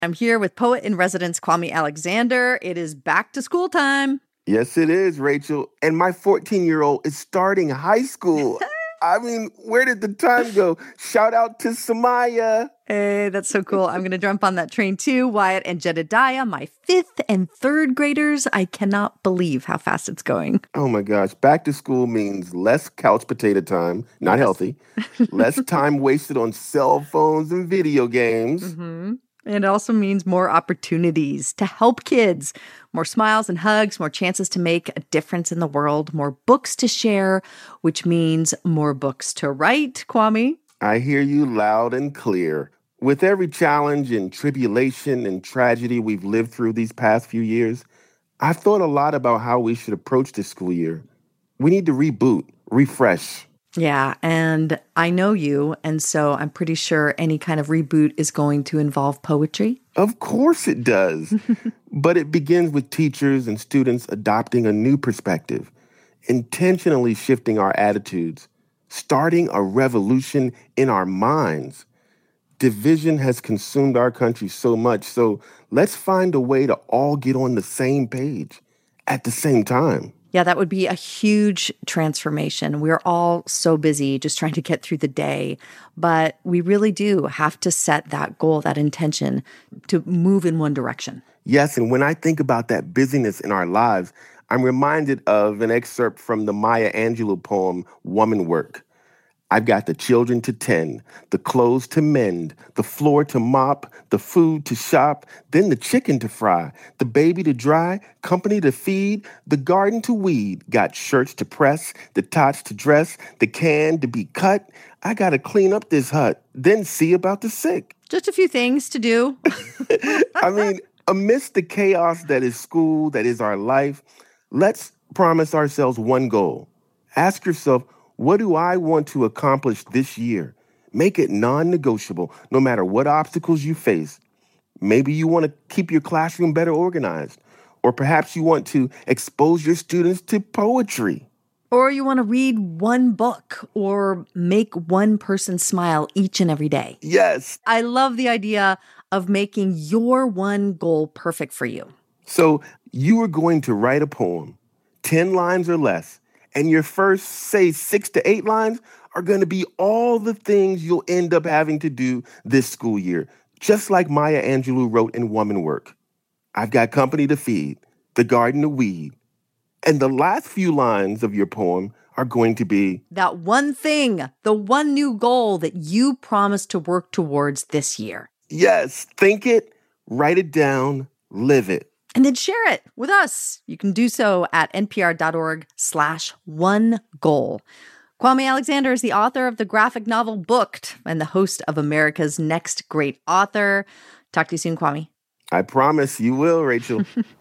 I'm here with poet in residence Kwame Alexander. It is back to school time. Yes, it is, Rachel. And my 14-year-old is starting high school. I mean, where did the time go? Shout out to Samaya. Hey, that's so cool. I'm going to jump on that train too. Wyatt and Jedediah, my 5th and 3rd graders. I cannot believe how fast it's going. Oh my gosh. Back to school means less couch potato time, not healthy, less time wasted on cell phones and video games. Mm-hmm. It also means more opportunities to help kids, more smiles and hugs, more chances to make a difference in the world, more books to share, which means more books to write, Kwame. I hear you loud and clear. With every challenge and tribulation and tragedy we've lived through these past few years, I've thought a lot about how we should approach this school year. We need to reboot, refresh. Yeah, and I know you, and so I'm pretty sure any kind of reboot is going to involve poetry. Of course it does. But it begins with teachers and students adopting a new perspective, intentionally shifting our attitudes, starting a revolution in our minds. Division has consumed our country so much, so let's find a way to all get on the same page at the same time. Yeah, that would be a huge transformation. We're all so busy just trying to get through the day, but we really do have to set that goal, that intention to move in one direction. Yes, and when I think about that busyness in our lives, I'm reminded of an excerpt from the Maya Angelou poem, Woman Work. I've got the children to tend, the clothes to mend, the floor to mop, the food to shop, then the chicken to fry, the baby to dry, company to feed, the garden to weed, got shirts to press, the tots to dress, the can to be cut. I got to clean up this hut, then see about the sick. Just a few things to do. I mean, amidst the chaos that is school, that is our life, let's promise ourselves one goal. Ask yourself, what do I want to accomplish this year? Make it non-negotiable, no matter what obstacles you face. Maybe you want to keep your classroom better organized, or perhaps you want to expose your students to poetry. Or you want to read one book or make one person smile each and every day. Yes. I love the idea of making your one goal perfect for you. So you are going to write a poem, 10 lines or less, and your first, say, 6 to 8 lines are going to be all the things you'll end up having to do this school year, just like Maya Angelou wrote in Woman Work. I've got company to feed, the garden to weed. And the last few lines of your poem are going to be that one thing, the one new goal that you promised to work towards this year. Yes, think it, write it down, live it. And then share it with us. You can do so at npr.org/onegoal. Kwame Alexander is the author of the graphic novel Booked and the host of America's Next Great Author. Talk to you soon, Kwame. I promise you will, Rachel.